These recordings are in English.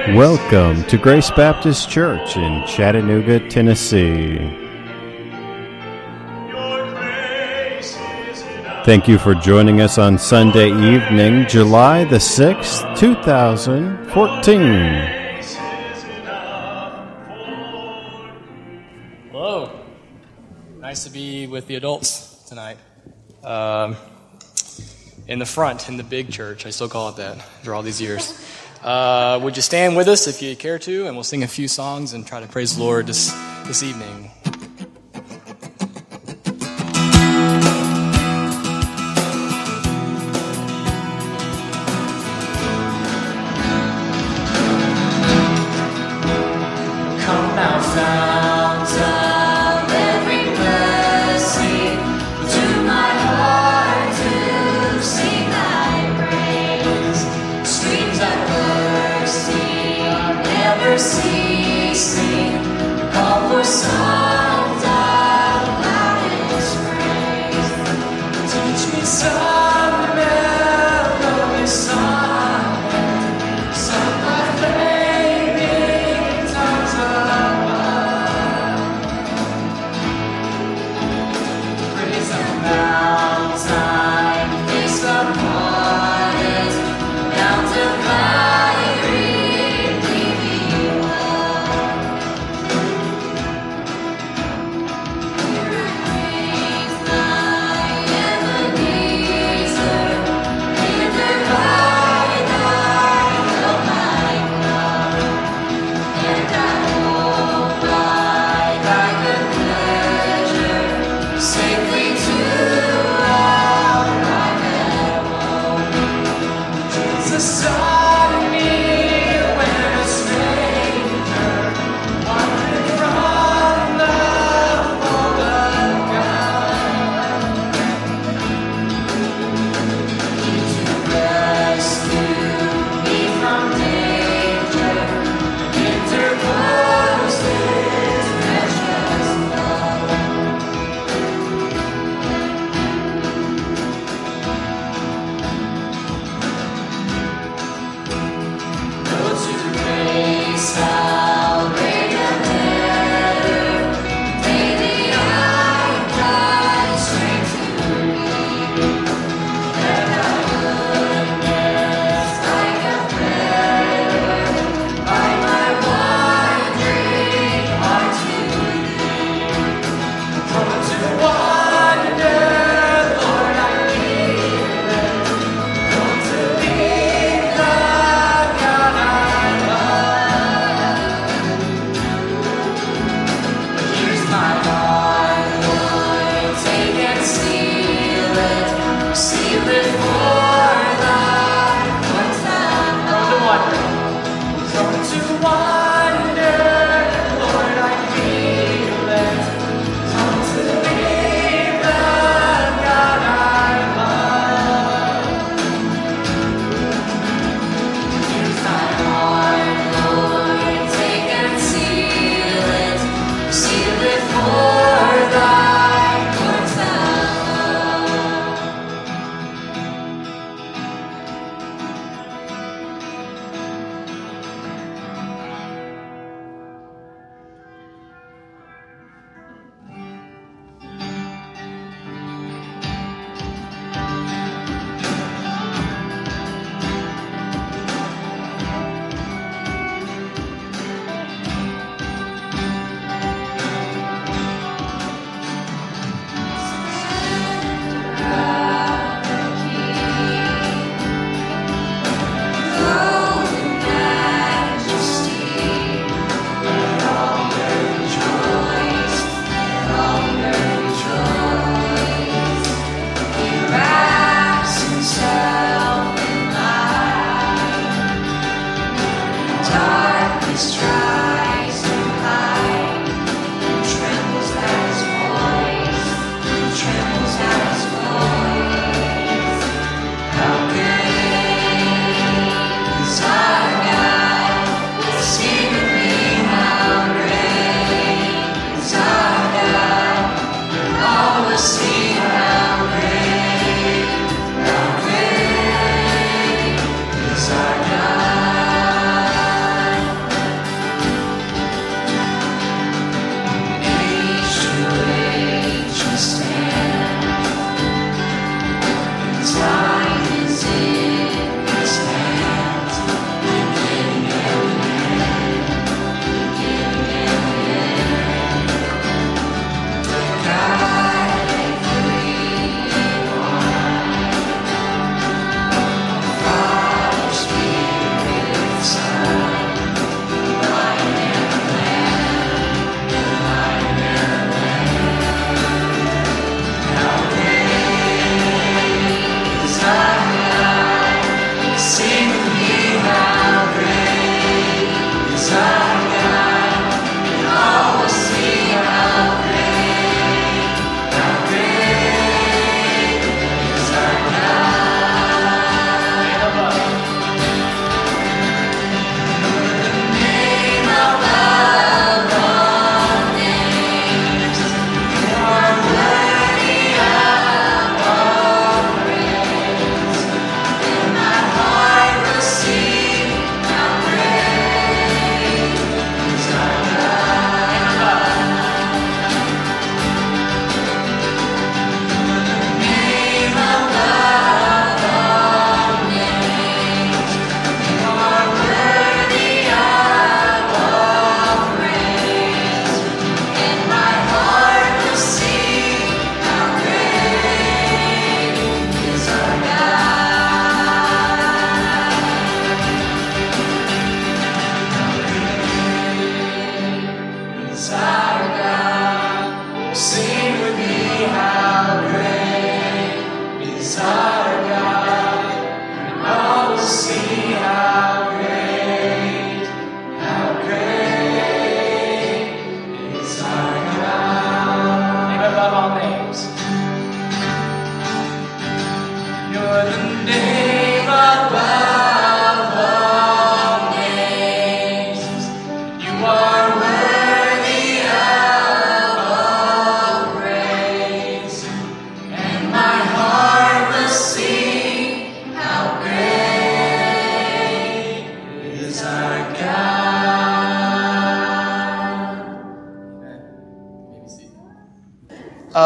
Welcome to Grace Baptist Church in Chattanooga, Tennessee. Thank you for joining us on Sunday evening, July the 6th, 2014. Hello. Nice to be with the adults tonight. In the front, in the big church. I still call it that after all these years. Would you stand with us if you care to, and we'll sing a few songs and try to praise the Lord this evening.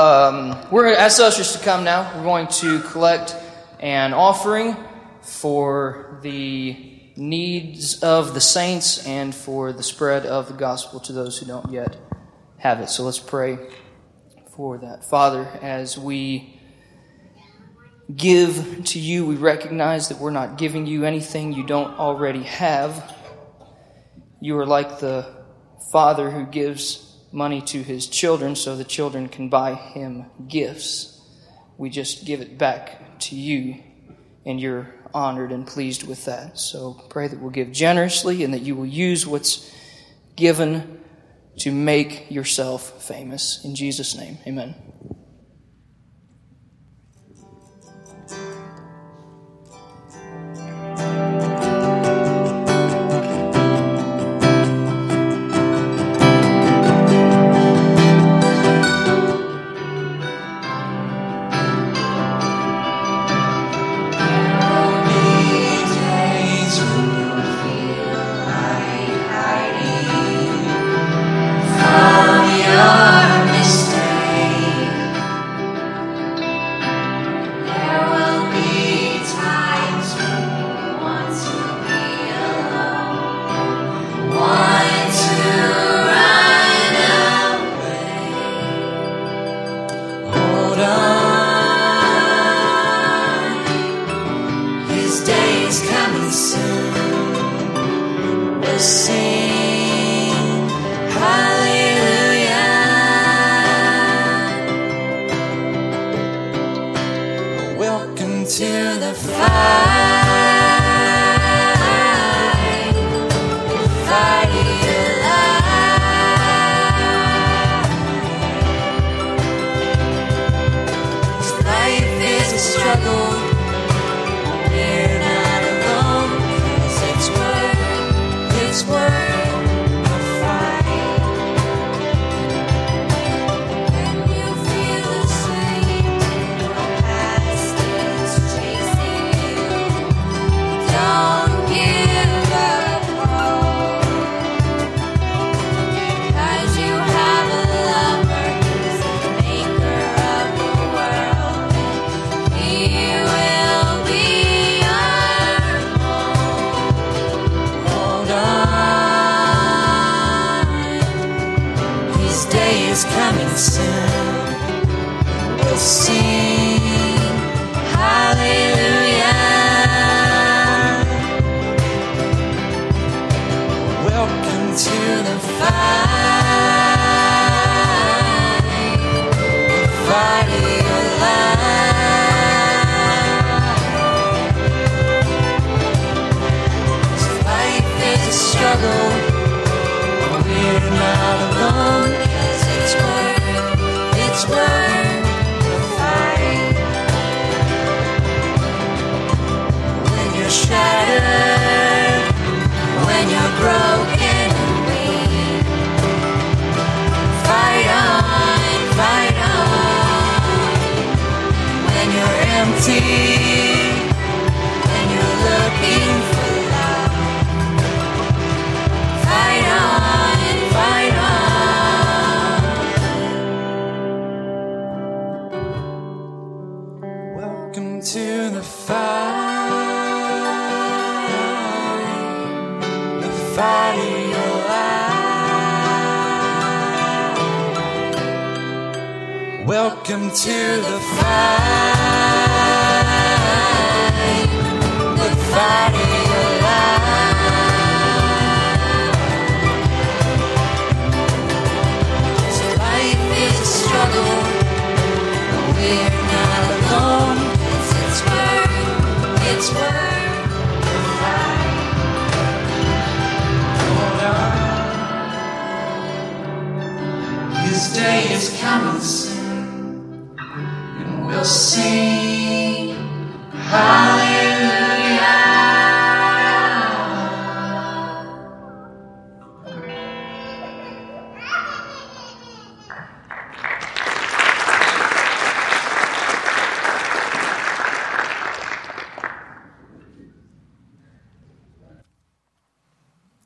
We're going to ask ushers to come now. We're going to collect an offering for the needs of the saints and for the spread of the gospel to those who don't yet have it. So let's pray for that. Father, as we give to you, we recognize that we're not giving you anything you don't already have. You are like the father who gives money to his children so the children can buy him gifts. We just give it back to you, and you're honored and pleased with that. So pray that we'll give generously and that you will use what's given to make yourself famous. In Jesus' name, amen. Welcome to the fight of your life. So life is a struggle, but we're not alone, 'cause it's worth the fight. Hold on, His day is coming soon. We'll sing hallelujah.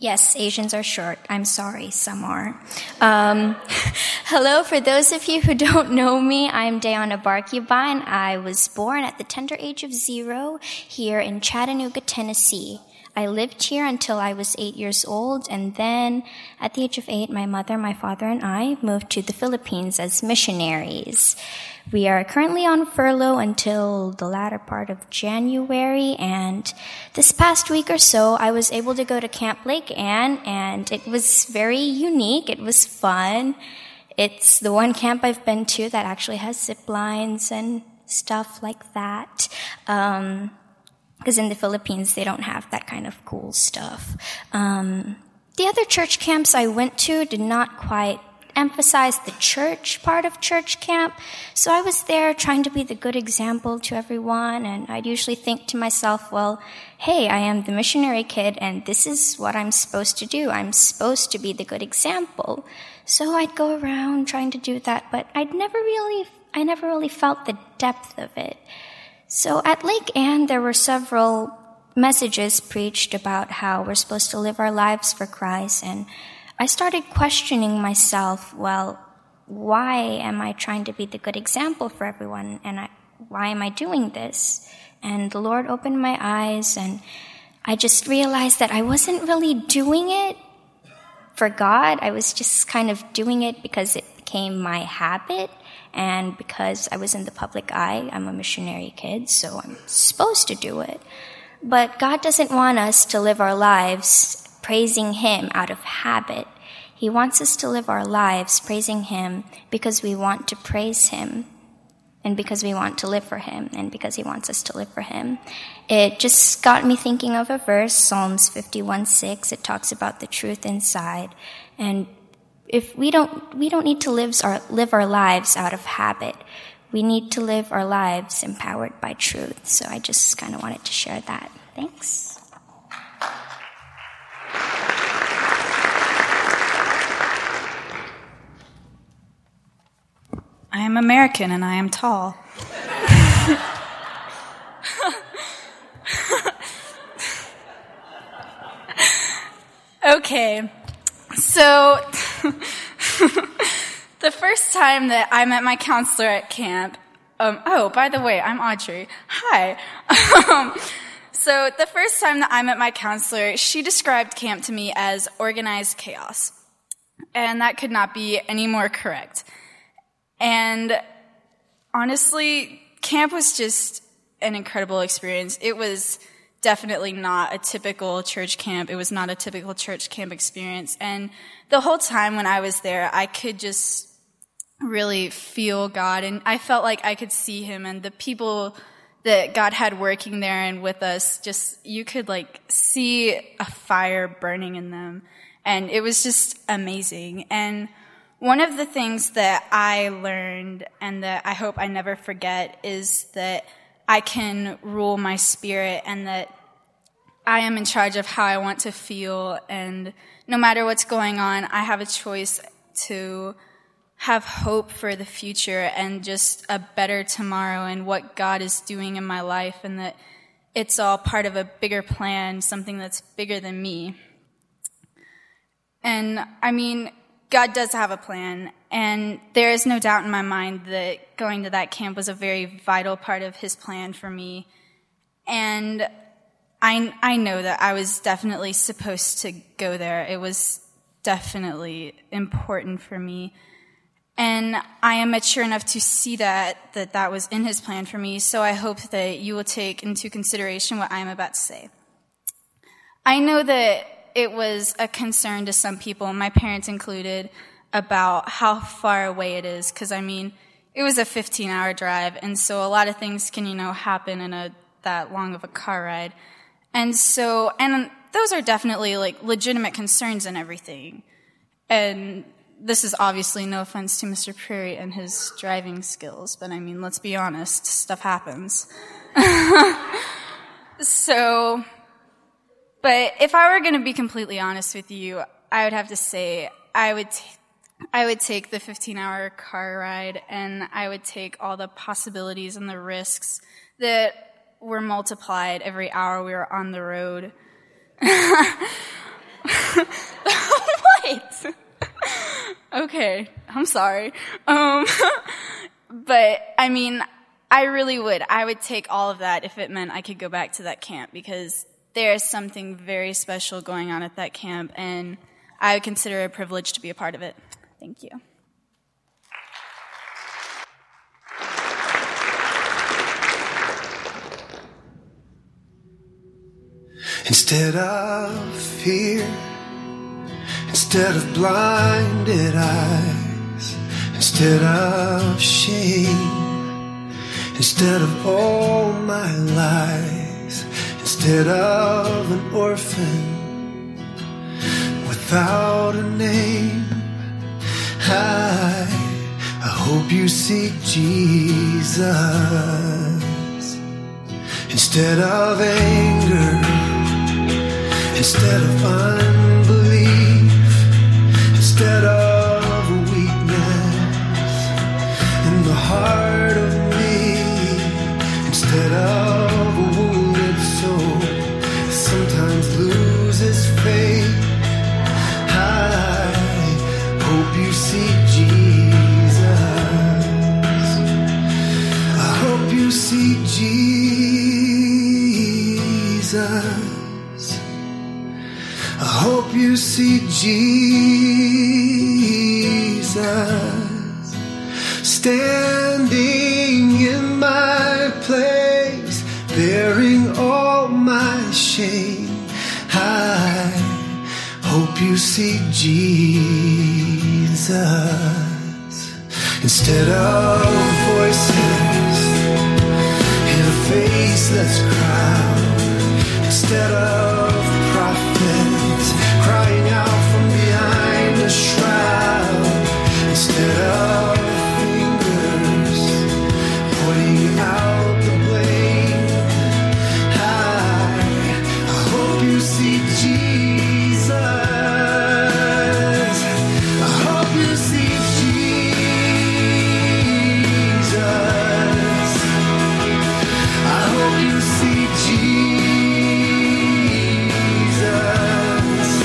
Yes, Asians are short. I'm sorry, some are. Hello, for those of you who don't know me, I'm Diana Barkubine. I was born at the tender age of 0 here in Chattanooga, Tennessee. I lived here until I was 8 years old, and then at the age of 8, my mother, my father, and I moved to the Philippines as missionaries. We are currently on furlough until the latter part of January, and this past week or so, I was able to go to Camp Lake Ann, and it was very unique. It was fun. It's the one camp I've been to that actually has zip lines and stuff like that. Because in the Philippines, they don't have that kind of cool stuff. The other church camps I went to did not quite emphasize the church part of church camp. So I was there trying to be the good example to everyone, and I'd usually think to myself, well, hey, I am the missionary kid, and this is what I'm supposed to do. I'm supposed to be the good example. So I'd go around trying to do that, but I never really felt the depth of it. So at Lake Ann, there were several messages preached about how we're supposed to live our lives for Christ, and I started questioning myself, well, why am I trying to be the good example for everyone, and why am I doing this? And the Lord opened my eyes, and I just realized that I wasn't really doing it for God. I was just kind of doing it because it became my habit, and because I was in the public eye. I'm a missionary kid, so I'm supposed to do it. But God doesn't want us to live our lives praising Him out of habit. He wants us to live our lives praising Him because we want to praise Him, and because we want to live for Him, and because He wants us to live for Him. It just got me thinking of a verse, Psalms 51:6. It talks about the truth inside. And if we don't need to live our lives out of habit. We need to live our lives empowered by truth. So I just kind of wanted to share that. Thanks. I am American and I am tall. Okay, so the first time that I met my counselor at camp, by the way, I'm Audrey. Hi. So the first time that I met my counselor, she described camp to me as organized chaos. And that could not be any more correct. And honestly, camp was just an incredible experience. It was definitely not a typical church camp. It was not a typical church camp experience. And the whole time when I was there, I could just really feel God. And I felt like I could see Him, and the people that God had working there and with us, just, you could like see a fire burning in them. And it was just amazing. And one of the things that I learned, and that I hope I never forget, is that I can rule my spirit, and that I am in charge of how I want to feel. And no matter what's going on, I have a choice to have hope for the future and just a better tomorrow and what God is doing in my life, and that it's all part of a bigger plan, something that's bigger than me. And I mean, God does have a plan, and there is no doubt in my mind that going to that camp was a very vital part of His plan for me. And I know that I was definitely supposed to go there. It was definitely important for me. And I am mature enough to see that was in His plan for me, so I hope that you will take into consideration what I am about to say. I know that it was a concern to some people, my parents included, about how far away it is, because, I mean, it was a 15-hour drive, and so a lot of things can, happen in that long of a car ride. And so, and those are definitely, like, legitimate concerns and everything. And this is obviously no offense to Mr. Prairie and his driving skills, but, I mean, let's be honest, stuff happens. So, but if I were going to be completely honest with you, I would have to say I would take the 15-hour car ride, and I would take all the possibilities and the risks that were multiplied every hour we were on the road. What? Okay, I'm sorry. But, I mean, I really would. I would take all of that if it meant I could go back to that camp, because there is something very special going on at that camp, and I would consider it a privilege to be a part of it. Thank you. Instead of fear, instead of blinded eyes, instead of shame, instead of all my lies, instead of an orphan without a name, I hope you seek Jesus. Instead of anger, instead of unbelief, instead of weakness in the heart of me, instead of a wounded soul that sometimes loses faith, I hope you see Jesus. I hope you see Jesus. I hope you see Jesus standing in my place, bearing all my shame. I hope you see Jesus. Instead of voices in a faceless crowd, instead of prophets crying out from behind a shroud, instead of fingers pointing out the blame, I hope you see Jesus. I hope you see Jesus. I hope you see Jesus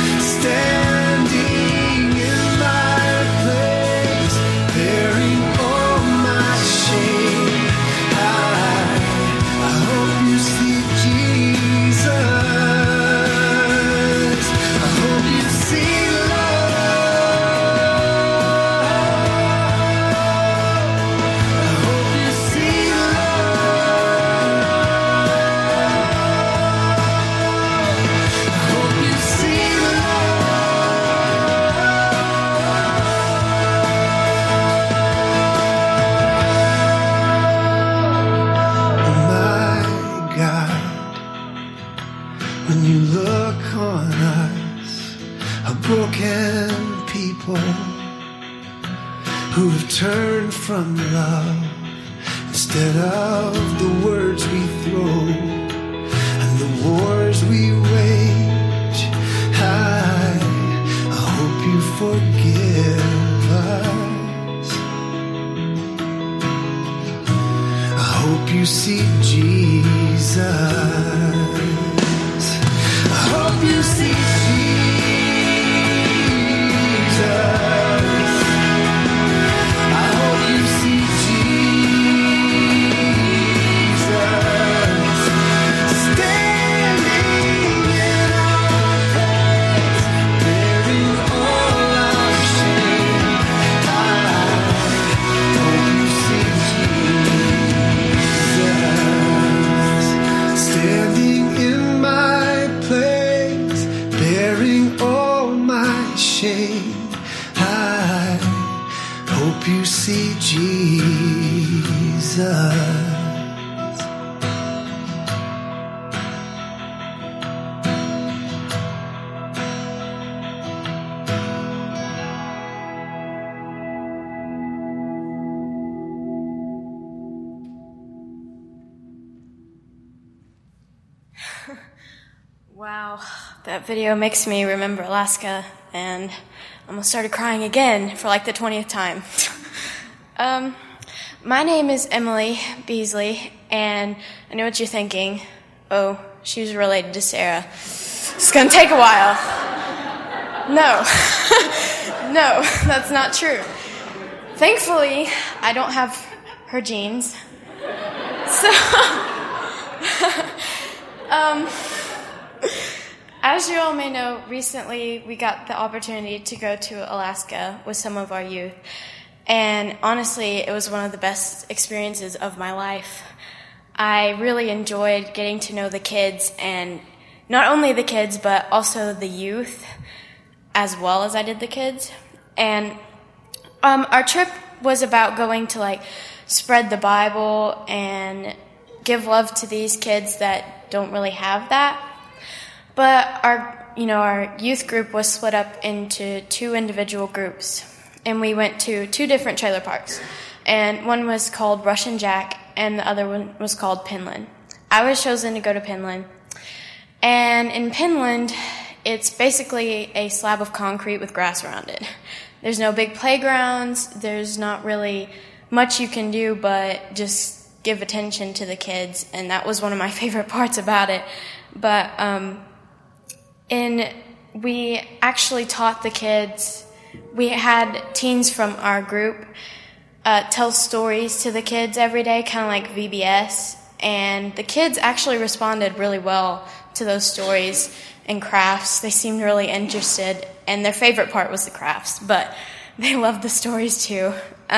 standing in my place, bearing all my shame. I hope you see Jesus. I hope you see love. I hope you see love. I hope you see love. Oh my God, when you look on us, a broken people who have turned from love, instead of the words we throw and the wars we wage, I hope you forgive us. I hope you see Jesus. I hope you see Jesus. I hope you see Jesus standing in our place, bearing all our shame. I hope you see Jesus standing in my place, bearing all my shame. I hope you see Jesus. Wow, that video makes me remember Alaska, and I almost started crying again for like the 20th time. My name is Emily Beasley, and I know what you're thinking. Oh, she was related to Sarah. It's going to take a while. No. No, that's not true. Thankfully, I don't have her genes. So, as you all may know, recently we got the opportunity to go to Alaska with some of our youth. And honestly, it was one of the best experiences of my life. I really enjoyed getting to know the kids, and not only the kids, but also the youth, as well as I did the kids. And our trip was about going to spread the Bible and give love to these kids that don't really have that. But our youth group was split up into 2 individual groups, and we went to 2 different trailer parks. And one was called Russian Jack, and the other one was called Pinland. I was chosen to go to Pinland. And in Pinland, it's basically a slab of concrete with grass around it. There's no big playgrounds. There's not really much you can do but just give attention to the kids, and that was one of my favorite parts about it. But we actually taught the kids. We had teens from our group tell stories to the kids every day, kind of like VBS, and the kids actually responded really well to those stories and crafts. They seemed really interested, and their favorite part was the crafts, but they loved the stories too.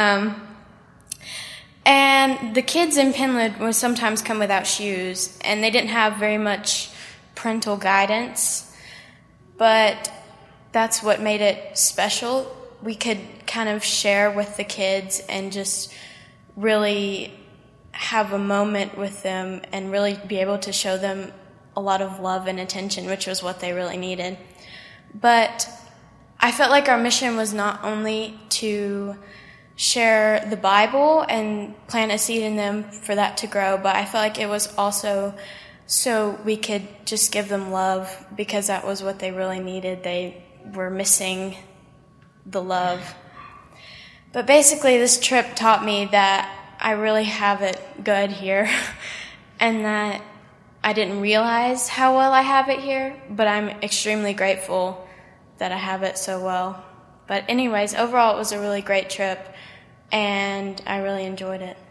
And the kids in Pinland would sometimes come without shoes, and they didn't have very much parental guidance, but that's what made it special. We could kind of share with the kids and just really have a moment with them and really be able to show them a lot of love and attention, which was what they really needed. But I felt like our mission was not only to share the Bible and plant a seed in them for that to grow, but I felt like it was also so we could just give them love, because that was what they really needed. They were missing the love. But basically, this trip taught me that I really have it good here, and that I didn't realize how well I have it here, but I'm extremely grateful that I have it so well. But anyways, overall, it was a really great trip, and I really enjoyed it.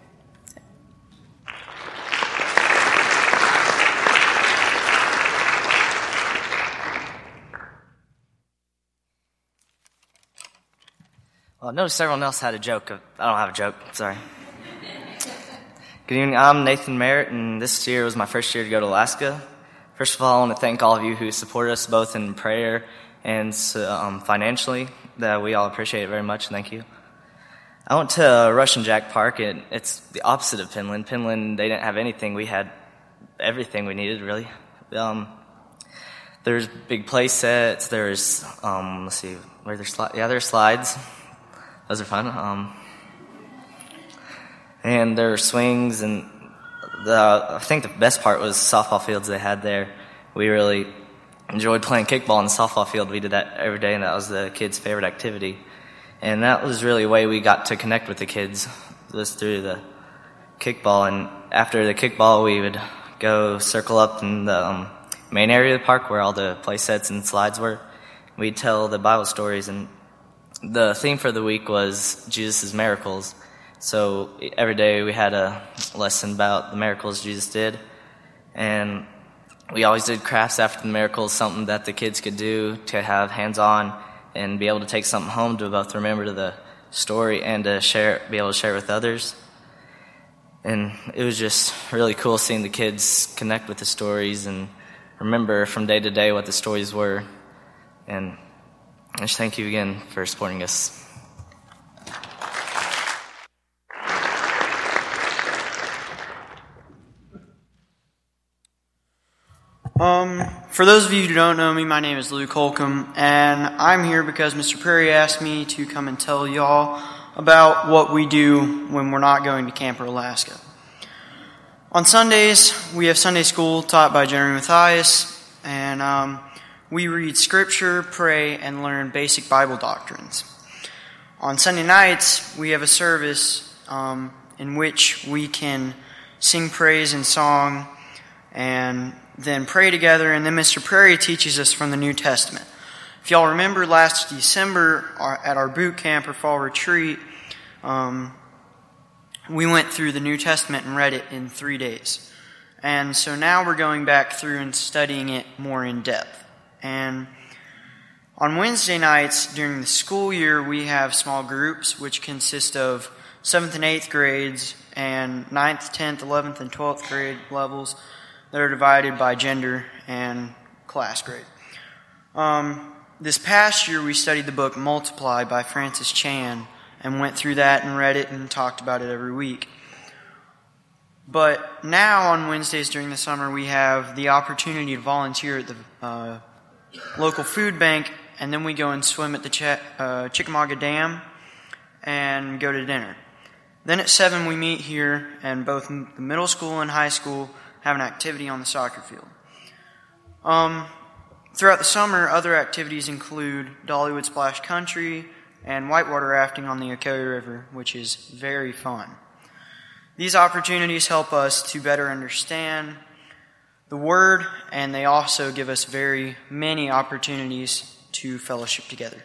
Well, I noticed everyone else had a joke. I don't have a joke, sorry. Good evening, I'm Nathan Merritt, and this year was my first year to go to Alaska. First of all, I want to thank all of you who supported us both in prayer and financially. That we all appreciate it very much, thank you. I went to Russian Jack Park, and it's the opposite of Pinland. Pinland, they didn't have anything. We had everything we needed, really. There's big play sets, there's, let's see, where there's slides. Yeah, there's slides. Those are fun. And there were swings, and I think the best part was softball fields they had there. We really enjoyed playing kickball in the softball field. We did that every day, and that was the kids' favorite activity. And that was really a way we got to connect with the kids, just through the kickball. And after the kickball, we would go circle up in the main area of the park where all the play sets and slides were. We'd tell the Bible stories, and the theme for the week was Jesus' miracles. So every day we had a lesson about the miracles Jesus did. And we always did crafts after the miracles, something that the kids could do to have hands-on and be able to take something home to both remember the story and to be able to share with others. And it was just really cool seeing the kids connect with the stories and remember from day to day what the stories were. And I just thank you again for supporting us. For those of you who don't know me, my name is Luke Holcomb, and I'm here because Mr. Prairie asked me to come and tell y'all about what we do when we're not going to Camp or Alaska. On Sundays, we have Sunday school taught by Jeremy Matthias, and we read scripture, pray, and learn basic Bible doctrines. On Sunday nights, we have a service in which we can sing praise and song and then pray together, and then Mr. Prairie teaches us from the New Testament. If y'all remember last December at our boot camp or fall retreat, we went through the New Testament and read it in 3 days. And so now we're going back through and studying it more in depth. And on Wednesday nights during the school year, we have small groups which consist of 7th and 8th grades and 9th, 10th, 11th, and 12th grade levels that are divided by gender and class grade. This past year, we studied the book Multiply by Francis Chan and went through that and read it and talked about it every week. But now on Wednesdays during the summer, we have the opportunity to volunteer at the local food bank, and then we go and swim at the Chickamauga Dam and go to dinner. Then at 7 we meet here, and both the middle school and high school have an activity on the soccer field. Throughout the summer, other activities include Dollywood Splash Country and whitewater rafting on the Ocoee River, which is very fun. These opportunities help us to better understand the Word, and they also give us very many opportunities to fellowship together.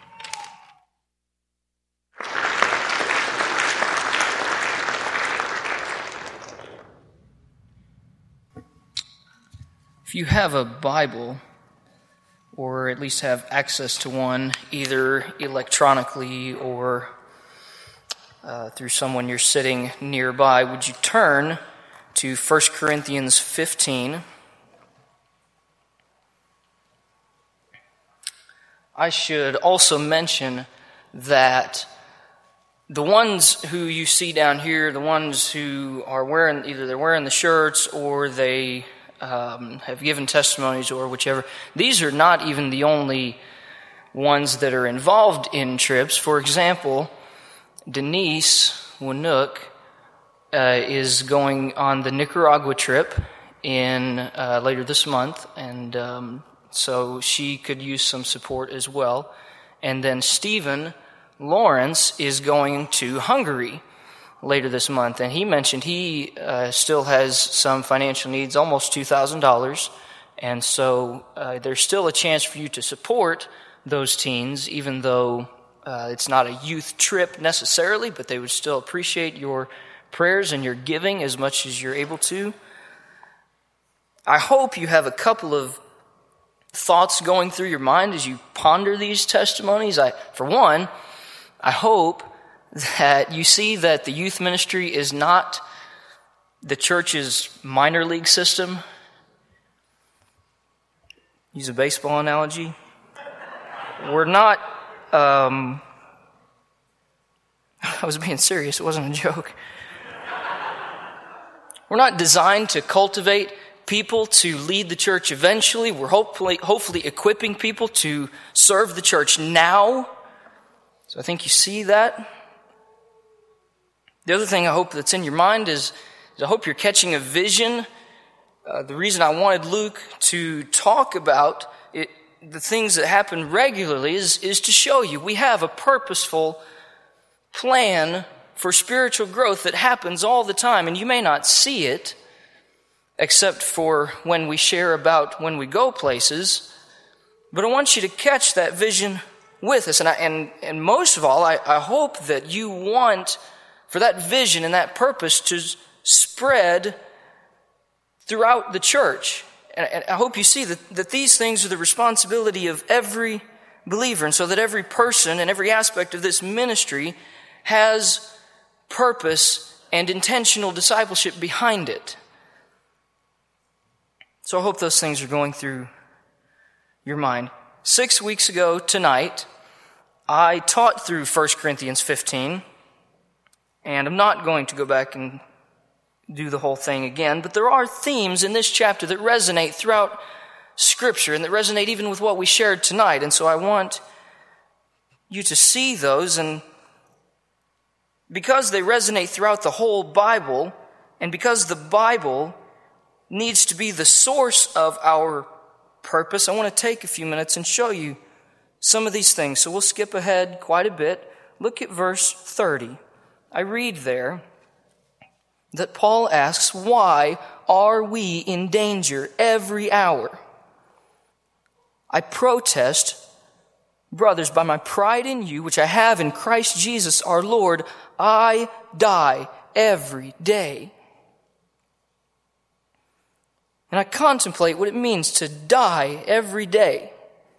If you have a Bible, or at least have access to one, either electronically or through someone you're sitting nearby, would you turn to 1 Corinthians 15? I should also mention that the ones who you see down here, the ones who are wearing, either they're wearing the shirts or they have given testimonies or whichever, these are not even the only ones that are involved in trips. For example, Denise Winook is going on the Nicaragua trip in later this month, and so she could use some support as well. And then Stephen Lawrence is going to Hungary later this month, and he mentioned he still has some financial needs, almost $2,000, and so there's still a chance for you to support those teens, even though it's not a youth trip necessarily, but they would still appreciate your prayers and your giving as much as you're able to. I hope you have a couple of thoughts going through your mind as you ponder these testimonies. For one, I hope that you see that the youth ministry is not the church's minor league system. Use a baseball analogy. We're not, I was being serious, it wasn't a joke. We're not designed to cultivate people to lead the church eventually. We're hopefully equipping people to serve the church now. So I think you see that. The other thing I hope that's in your mind is I hope you're catching a vision. The reason I wanted Luke to talk about it, the things that happen regularly is to show you we have a purposeful plan for spiritual growth that happens all the time, and you may not see it except for when we share about when we go places, but I want you to catch that vision with us. And most of all, I hope that you want for that vision and that purpose to spread throughout the church. And I hope you see that these things are the responsibility of every believer, and so that every person and every aspect of this ministry has purpose and intentional discipleship behind it. So I hope those things are going through your mind. 6 weeks ago tonight, I taught through 1 Corinthians 15, and I'm not going to go back and do the whole thing again, but there are themes in this chapter that resonate throughout Scripture and that resonate even with what we shared tonight. And so I want you to see those, and because they resonate throughout the whole Bible, and because the Bible needs to be the source of our purpose, I want to take a few minutes and show you some of these things. So we'll skip ahead quite a bit. Look at verse 30. I read there, that Paul asks, why are we in danger every hour? I protest, brothers, by my pride in you, which I have in Christ Jesus our Lord, I die every day. And I contemplate what it means to die every day.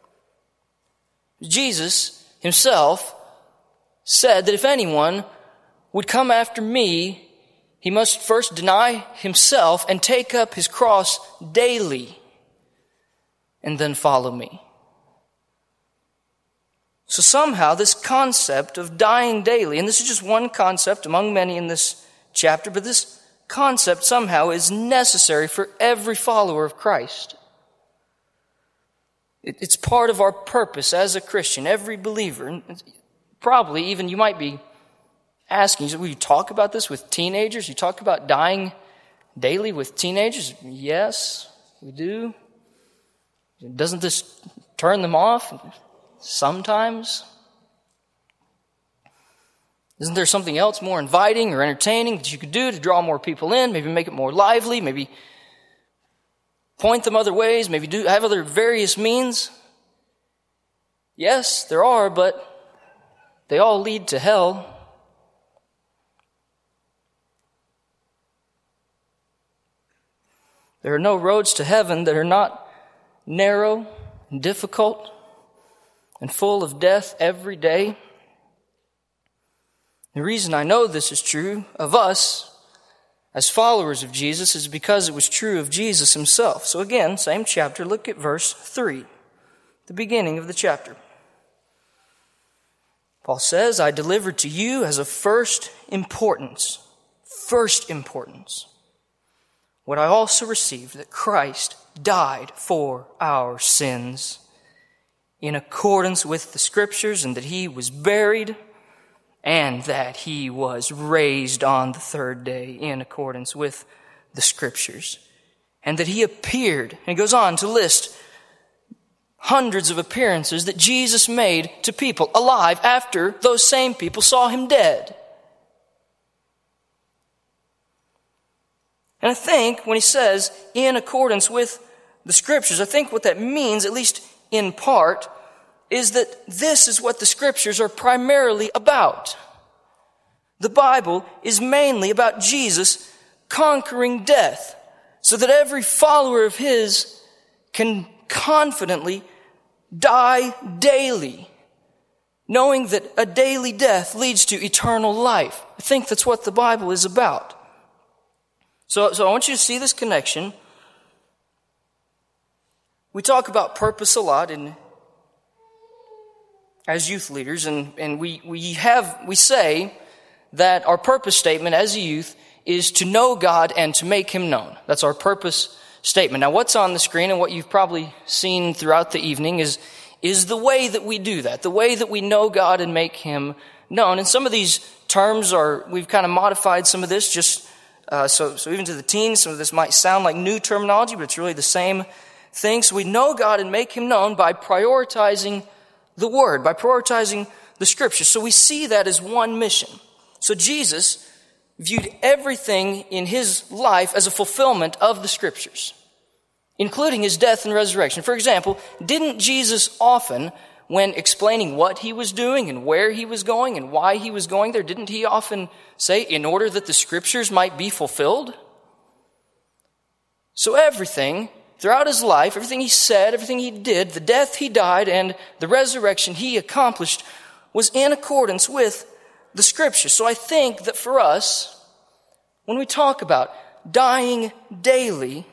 Jesus himself said that if anyone would come after me, he must first deny himself and take up his cross daily and then follow me. So somehow this concept of dying daily, and this is just one concept among many in this chapter, but this concept somehow is necessary for every follower of Christ. It's part of our purpose as a Christian, every believer. And probably even you might be asking, will you talk about this with teenagers? You talk about dying daily with teenagers? Yes, we do. Doesn't this turn them off? Sometimes. Isn't there something else more inviting or entertaining that you could do to draw more people in? Maybe make it more lively, maybe point them other ways, maybe have other various means? Yes, there are, but they all lead to hell. There are no roads to heaven that are not narrow and difficult and full of death every day. The reason I know this is true of us as followers of Jesus is because it was true of Jesus himself. So again, same chapter, look at verse 3, the beginning of the chapter. Paul says, I delivered to you as of first importance, what I also received, that Christ died for our sins in accordance with the Scriptures, and that he was buried, and that he was raised on the third day in accordance with the Scriptures, and that he appeared, and he goes on to list hundreds of appearances that Jesus made to people alive after those same people saw him dead. And I think when he says, in accordance with the Scriptures, I think what that means, at least in part, is that this is what the Scriptures are primarily about. The Bible is mainly about Jesus conquering death, so that every follower of his can confidently die daily, knowing that a daily death leads to eternal life. I think that's what the Bible is about. So I want you to see this connection. We talk about purpose a lot as youth leaders, and we say that our purpose statement as a youth is to know God and to make him known. That's our purpose statement. Now, what's on the screen and what you've probably seen throughout the evening is the way that we do that, the way that we know God and make him known. And some of these terms we've kind of modified some of this just so even to the teens, some of this might sound like new terminology, but it's really the same thing. So we know God and make him known by prioritizing the Word, by prioritizing the Scriptures. So we see that as one mission. So Jesus viewed everything in his life as a fulfillment of the Scriptures, including his death and resurrection. For example, didn't Jesus often, when explaining what he was doing and where he was going and why he was going there, didn't he often say, in order that the Scriptures might be fulfilled? So everything throughout his life, everything he said, everything he did, the death he died, and the resurrection he accomplished was in accordance with the Scriptures. So I think that for us, when we talk about dying daily,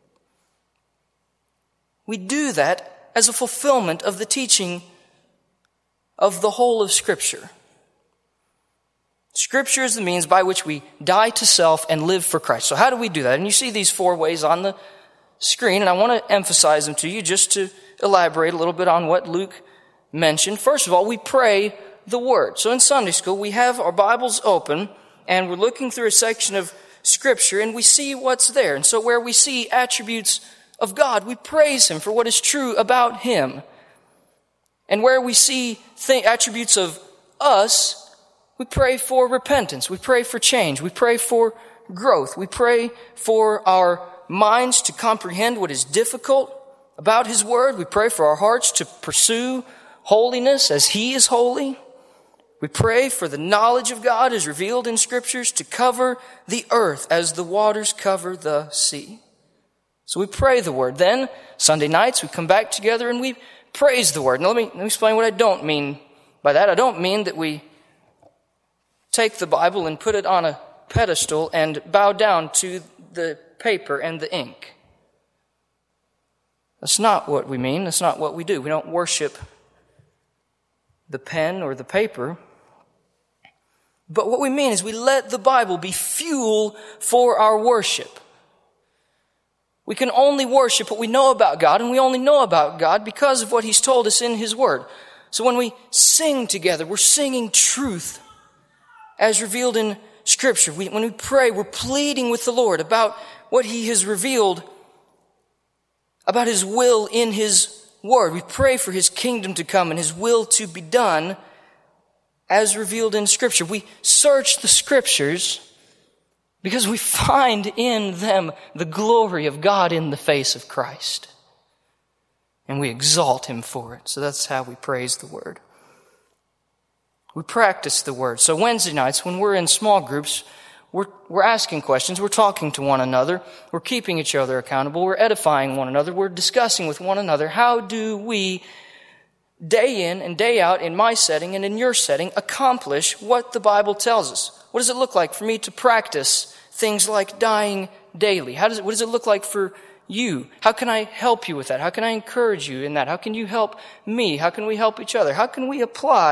we do that as a fulfillment of the teaching of the whole of Scripture. Scripture is the means by which we die to self and live for Christ. So how do we do that? And you see these 4 ways on the screen, and I want to emphasize them to you just to elaborate a little bit on what Luke mentioned. First of all, we pray the Word. So in Sunday school, we have our Bibles open, and we're looking through a section of Scripture, and we see what's there. And so where we see attributes of God, we praise him for what is true about him. And where we see attributes of us, We pray for repentance. We pray for change. We pray for growth. We pray for our minds to comprehend what is difficult about His Word. We pray for our hearts to pursue holiness as He is holy. We pray for the knowledge of God as revealed in Scriptures to cover the earth as the waters cover the sea. So we pray the Word. Then, Sunday nights, we come back together and we praise the Word. Now let me explain what I don't mean by that. I don't mean that we take the Bible and put it on a pedestal and bow down to the paper and the ink. That's not what we mean. That's not what we do. We don't worship the pen or the paper. But what we mean is we let the Bible be fuel for our worship. We can only worship what we know about God, and we only know about God because of what He's told us in His Word. So when we sing together, we're singing truth as revealed in Scripture. When we pray, we're pleading with the Lord about what He has revealed, about His will in His Word. We pray for His kingdom to come and His will to be done as revealed in Scripture. We search the Scriptures because we find in them the glory of God in the face of Christ. And we exalt Him for it. So that's how we praise the Word. We practice the Word. So Wednesday nights, when we're in small groups, we're asking questions, we're talking to one another, we're keeping each other accountable, we're edifying one another, we're discussing with one another, how do we, day in and day out, in my setting and in your setting, accomplish what the Bible tells us? What does it look like for me to practice things like dying daily? What does it look like for you? How can I help you with that? How can I encourage you in that? How can you help me? How can we help each other? How can we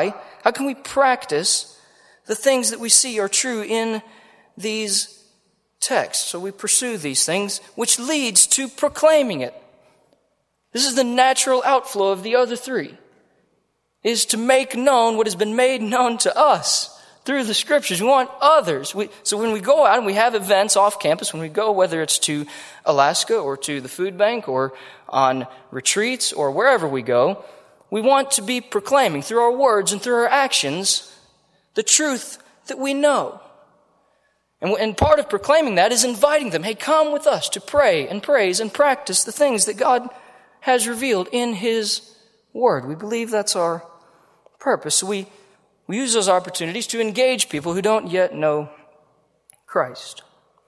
practice the things that we see are true in these texts? So we pursue these things, which leads to proclaiming it. This is the natural outflow of the other three, is to make known what has been made known to us through the Scriptures. We want others. So when we go out and we have events off campus, when we go, whether it's to Alaska or to the food bank or on retreats or wherever we go, we want to be proclaiming through our words and through our actions the truth that we know. And part of proclaiming that is inviting them, hey, come with us to pray and praise and practice the things that God has revealed in His Word. We believe that's our purpose. So we use those opportunities to engage people who don't yet know Christ.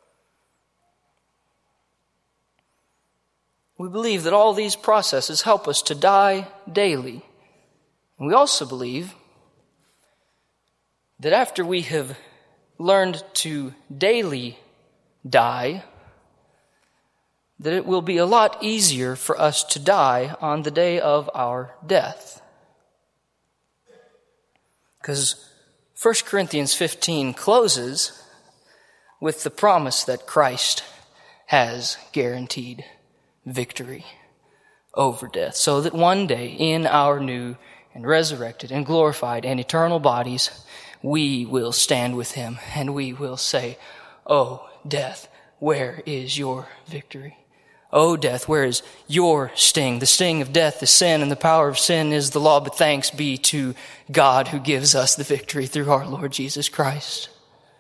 We believe that all these processes help us to die daily. And we also believe that after we have learned to daily die, that it will be a lot easier for us to die on the day of our death. Because 1 Corinthians 15 closes with the promise that Christ has guaranteed victory over death, so that one day in our new and resurrected and glorified and eternal bodies, we will stand with Him and we will say, "Oh, death, where is your victory? Oh, death, where is your sting? The sting of death is sin, and the power of sin is the law, but thanks be to God who gives us the victory through our Lord Jesus Christ."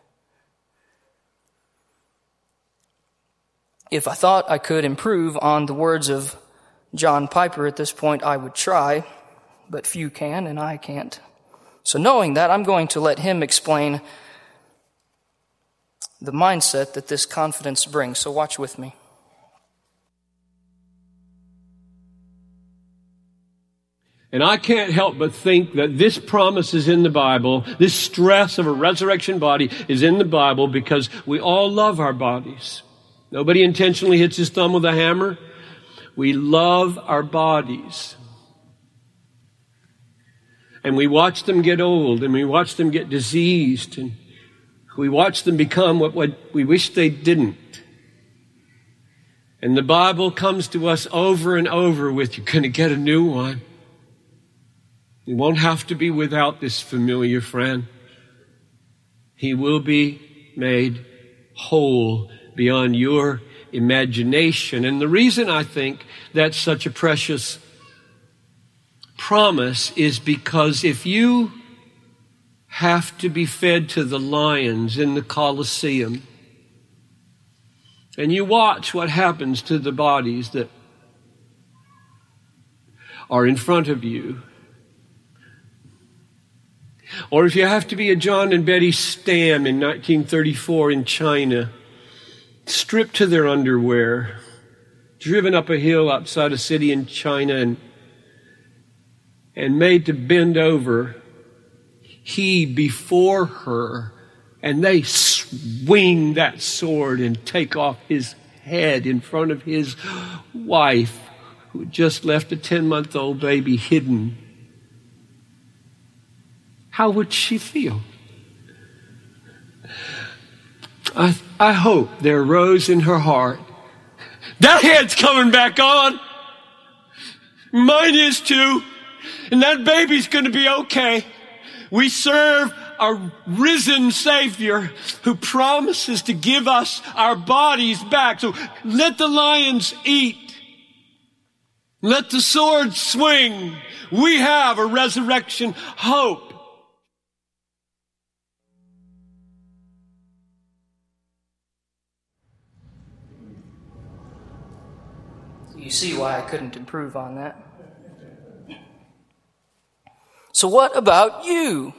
If I thought I could improve on the words of John Piper at this point, I would try, but few can, and I can't. So knowing that, I'm going to let him explain the mindset that this confidence brings. So watch with me. And I can't help but think that this promise is in the Bible. This stress of a resurrection body is in the Bible because we all love our bodies. Nobody intentionally hits his thumb with a hammer. We love our bodies. And we watch them get old, and we watch them get diseased, and we watch them become what we wish they didn't. And the Bible comes to us over and over with, you're going to get a new one. You won't have to be without this familiar friend. He will be made whole beyond your imagination. And the reason I think that's such a precious promise is because if you have to be fed to the lions in the Colosseum. And you watch what happens to the bodies that are in front of you. Or if you have to be a John and Betty Stam in 1934 in China, stripped to their underwear, driven up a hill outside a city in China and made to bend over, he before her, and they swing that sword and take off his head in front of his wife, who just left a 10-month-old baby hidden. How would she feel? I hope there rose in her heart, that head's coming back on. Mine is too. And that baby's going to be okay. We serve a risen Savior who promises to give us our bodies back. So let the lions eat. Let the sword swing. We have a resurrection hope. You see why I couldn't improve on that. So what about you?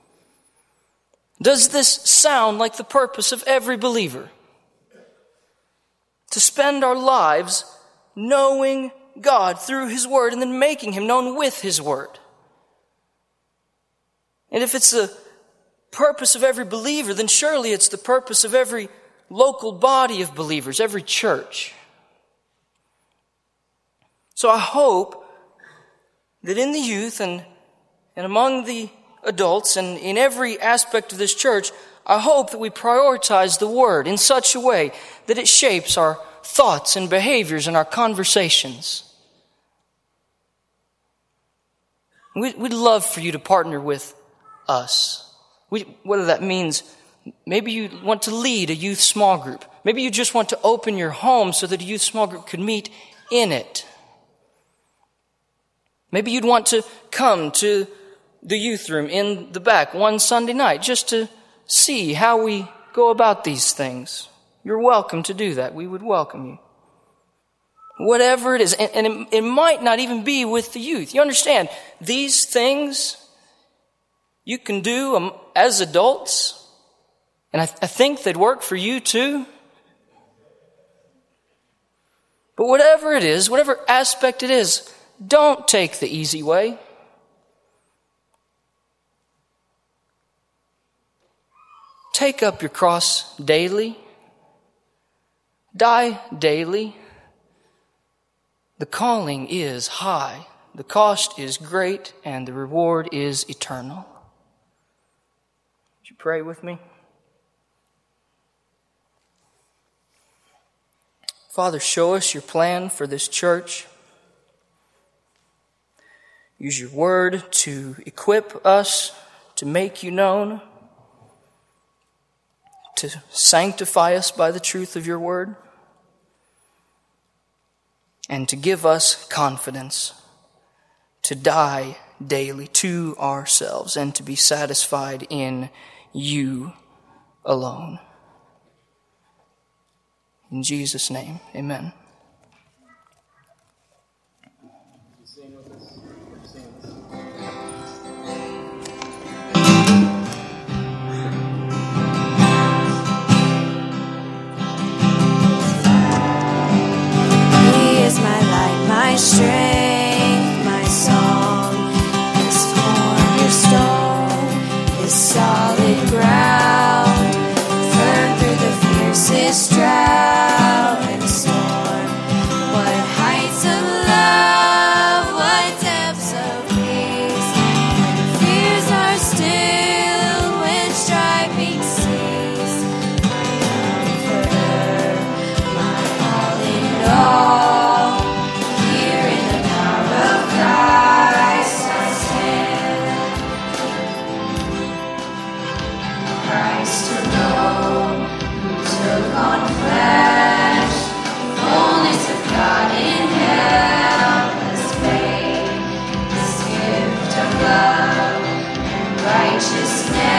Does this sound like the purpose of every believer? To spend our lives knowing God through His Word and then making Him known with His Word. And if it's the purpose of every believer, then surely it's the purpose of every local body of believers, every church. So I hope that in the youth and among the adults and in every aspect of this church, I hope that we prioritize the Word in such a way that it shapes our thoughts and behaviors and our conversations. We'd love for you to partner with us. Whether that means maybe you want to lead a youth small group. Maybe you just want to open your home so that a youth small group could meet in it. Maybe you'd want to come to the youth room in the back one Sunday night just to see how we go about these things. You're welcome to do that. We would welcome you. Whatever it is. And it might not even be with the youth. You understand, these things you can do as adults, and I think they'd work for you too. But whatever it is, whatever aspect it is, don't take the easy way. Take up your cross daily. Die daily. The calling is high, the cost is great, and the reward is eternal. Would you pray with me? Father, show us your plan for this church. Use your word to equip us to make you known, to sanctify us by the truth of your word, and to give us confidence to die daily to ourselves and to be satisfied in you alone. In Jesus' name, amen. My strength, my song, this cornerstone is solid ground, firm through the fiercest drought and storm. What heights of love, what depths of peace, when fears are still, when striving cease. My comforter, my all in all. Righteousness.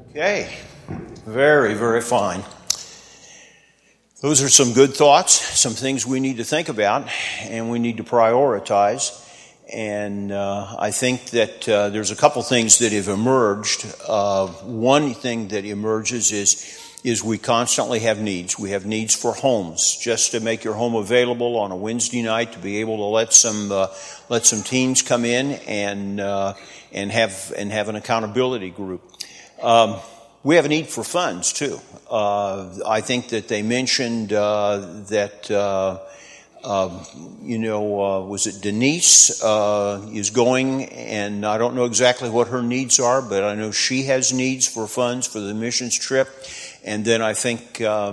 Okay, very, very fine. Those are some good thoughts, some things we need to think about, and we need to prioritize. And I think that there's a couple things that have emerged. One thing that emerges is we constantly have needs. We have needs for homes, just to make your home available on a Wednesday night, to be able to let some teens come in and have an accountability group. We have a need for funds too. I think that they mentioned that was it Denise is going, and I don't know exactly what her needs are, but I know she has needs for funds for the missions trip. And then I think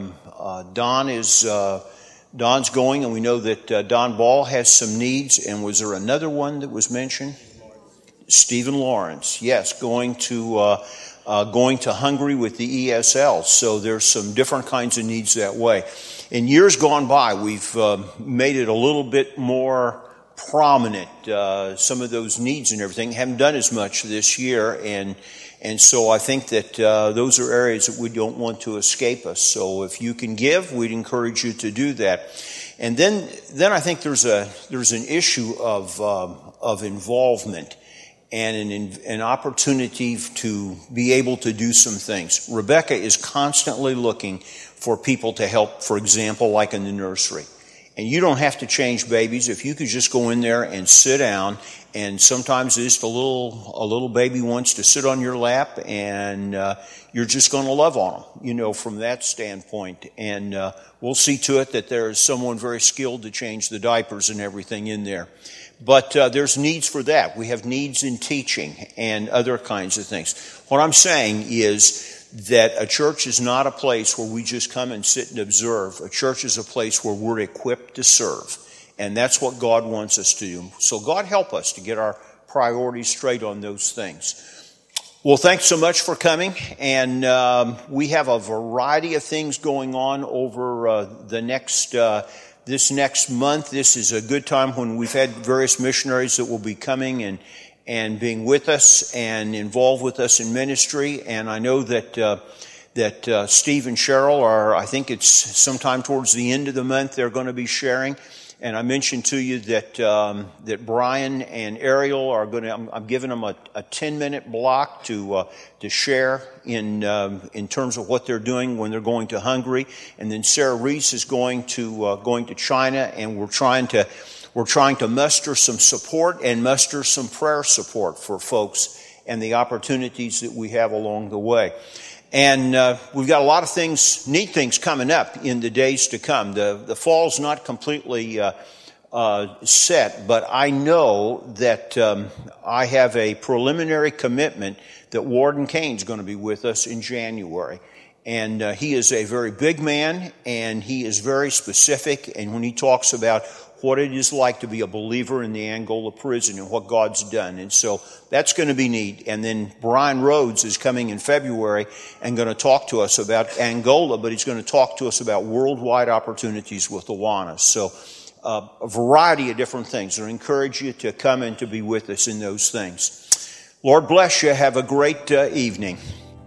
Don's going, and we know that Don Ball has some needs. And was there another one that was mentioned? Stephen Lawrence, yes, going to Hungary with the ESL. So there's some different kinds of needs that way. In years gone by, we've made it a little bit more prominent, some of those needs and everything. Haven't done as much this year, and so I think that those are areas that we don't want to escape us. So if you can give, we'd encourage you to do that. And then I think there's an issue of involvement and an opportunity to be able to do some things. Rebecca is constantly looking for people to help, for example, like in the nursery. And you don't have to change babies. If you could just go in there and sit down, and sometimes just a little baby wants to sit on your lap, and you're just going to love on them, from that standpoint. And we'll see to it that there is someone very skilled to change the diapers and everything in there. But there's needs for that. We have needs in teaching and other kinds of things. What I'm saying is that a church is not a place where we just come and sit and observe. A church is a place where we're equipped to serve. And that's what God wants us to do. So God help us to get our priorities straight on those things. Well, thanks so much for coming. And we have a variety of things going on over this next month. This is a good time when we've had various missionaries that will be coming and being with us and involved with us in ministry. And I know that Steve and Cheryl are, I think it's sometime towards the end of the month, they're going to be sharing. And I mentioned to you that Brian and Ariel are going to, I'm giving them a 10-minute block to share in terms of what they're doing when they're going to Hungary. And then Sarah Reese is going to China, and we're trying to muster some support and muster some prayer support for folks and the opportunities that we have along the way. And we've got a lot of neat things coming up in the days to come. The fall's not completely set, but I know that I have a preliminary commitment that Warden Kane's going to be with us in January. And he is a very big man, and he is very specific. And when he talks about what it is like to be a believer in the Angola prison and what God's done. And so that's going to be neat. And then Brian Rhodes is coming in February and going to talk to us about Angola, but he's going to talk to us about worldwide opportunities with Awana. So a variety of different things. I encourage you to come and to be with us in those things. Lord bless you. Have a great evening.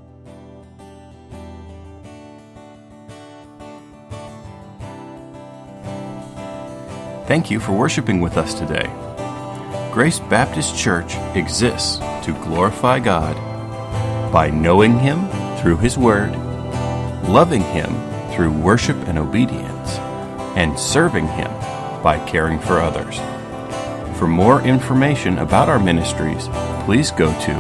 Thank you for worshiping with us today. Grace Baptist Church exists to glorify God by knowing Him through His Word, loving Him through worship and obedience, and serving Him by caring for others. For more information about our ministries, please go to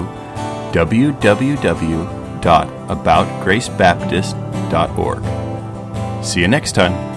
www.aboutgracebaptist.org. See you next time.